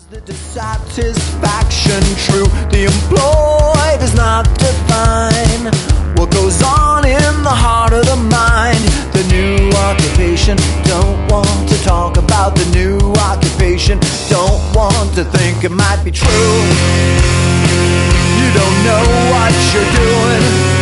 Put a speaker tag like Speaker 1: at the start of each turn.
Speaker 1: The dissatisfaction true? The employed does not define what goes on in the heart of the mind. The new occupation, don't want to talk about the new occupation. Don't want to think it might be true. You don't know what you're doing.